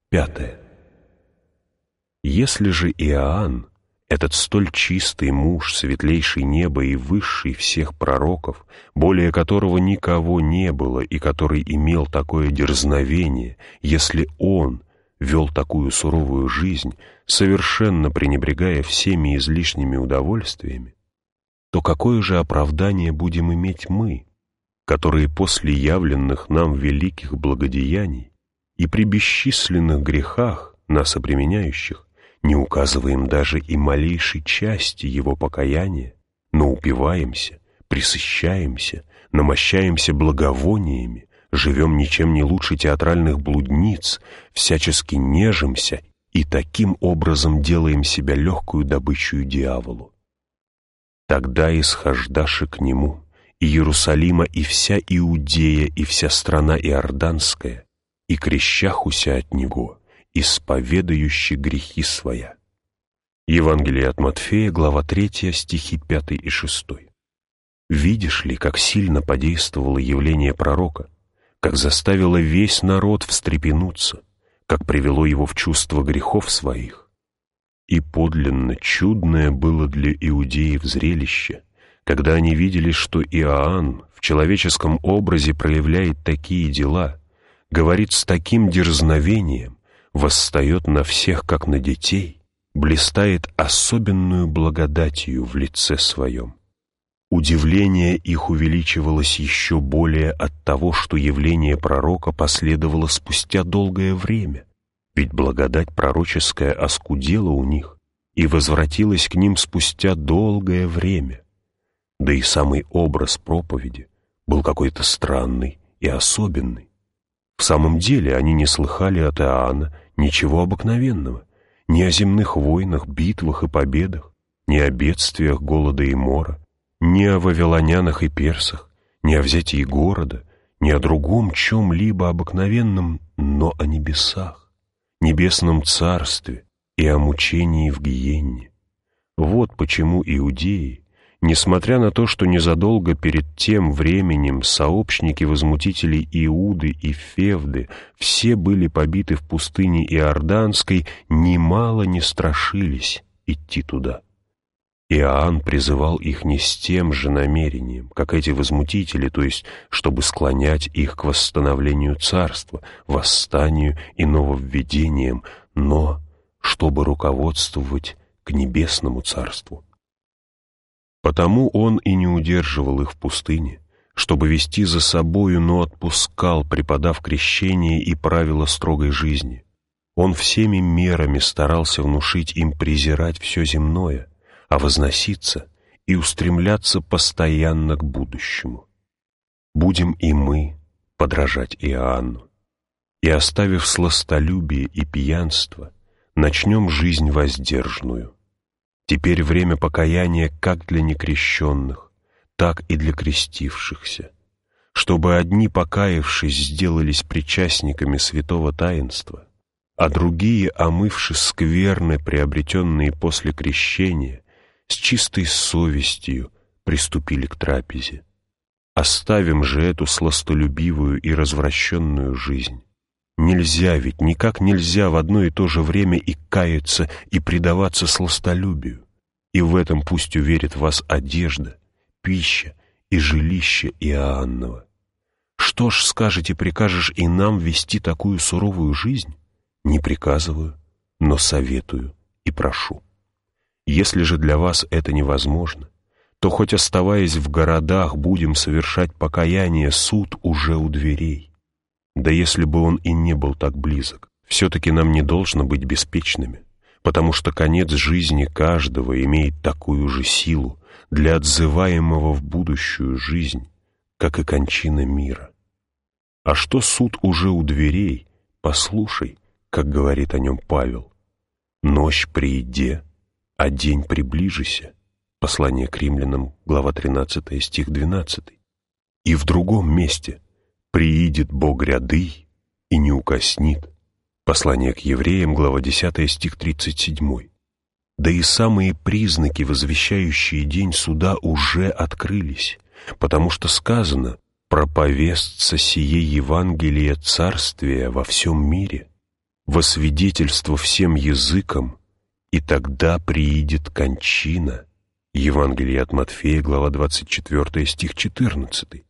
5. Если же Иоанн, этот столь чистый муж, светлейший неба и высший всех пророков, более которого никого не было и который имел такое дерзновение, если он вел такую суровую жизнь, совершенно пренебрегая всеми излишними удовольствиями, то какое же оправдание будем иметь мы, которые после явленных нам великих благодеяний и при бесчисленных грехах, нас обременяющих, не указываем даже и малейшей части его покаяния, но упиваемся, пресыщаемся, намощаемся благовониями, живем ничем не лучше театральных блудниц, всячески нежимся и таким образом делаем себя легкую добычу дьяволу. Тогда исхождаши к нему, и Иерусалима, и вся Иудея, и вся страна Иорданская, и крещахуся от него, исповедающий грехи своя». Евангелие от Матфея, глава 3, стихи 5 и 6. Видишь ли, как сильно подействовало явление пророка, как заставило весь народ встрепенуться, как привело его в чувство грехов своих? И подлинно чудное было для иудеев зрелище, когда они видели, что Иоанн в человеческом образе проявляет такие дела, говорит с таким дерзновением, восстает на всех, как на детей, блистает особенную благодатью в лице своем. Удивление их увеличивалось еще более от того, что явление пророка последовало спустя долгое время, ведь благодать пророческая оскудела у них и возвратилась к ним спустя долгое время. Да и самый образ проповеди был какой-то странный и особенный. В самом деле они не слыхали от Иоанна ничего обыкновенного, ни о земных войнах, битвах и победах, ни о бедствиях голода и мора, ни о вавилонянах и персах, ни о взятии города, ни о другом чем-либо обыкновенном, но о небесах, небесном царстве и о мучении в гиенне. Вот почему иудеи, несмотря на то, что незадолго перед тем временем сообщники возмутителей Иуды и Февды все были побиты в пустыне Иорданской, немало не страшились идти туда. Иоанн призывал их не с тем же намерением, как эти возмутители, то есть чтобы склонять их к восстановлению царства, восстанию и нововведениям, но чтобы руководствовать к небесному царству. Потому он и не удерживал их в пустыне, чтобы вести за собою, но отпускал, преподав крещение и правила строгой жизни. Он всеми мерами старался внушить им презирать все земное, а возноситься и устремляться постоянно к будущему. Будем и мы подражать Иоанну, и, оставив сластолюбие и пьянство, начнем жизнь воздержанную. Теперь время покаяния как для некрещенных, так и для крестившихся, чтобы одни, покаявшись, сделались причастниками святого таинства, а другие, омывшись скверны, приобретенные после крещения, с чистой совестью приступили к трапезе. Оставим же эту сластолюбивую и развращенную жизнь. Нельзя ведь, никак нельзя в одно и то же время и каяться, и предаваться сластолюбию. И в этом пусть уверит вас одежда, пища и жилище Иоаннова. Что ж, скажете, прикажешь и нам вести такую суровую жизнь? Не приказываю, но советую и прошу. Если же для вас это невозможно, то хоть оставаясь в городах, будем совершать покаяние, суд уже у дверей. Да если бы он и не был так близок, все-таки нам не должно быть беспечными, потому что конец жизни каждого имеет такую же силу для отзываемого в будущую жизнь, как и кончина мира. А что суд уже у дверей, послушай, как говорит о нем Павел. «Ночь прииде, а день приближися». Послание к римлянам, глава 13, стих 12. И в другом месте «Приидет Бог гряды и не укоснит». Послание к евреям, глава 10, стих 37. Да и самые признаки, возвещающие день суда, уже открылись, потому что сказано «проповестся сие Евангелие Царствия во всем мире». во свидетельство всем языкам, и тогда приидет кончина». Евангелие от Матфея, глава 24, стих 14.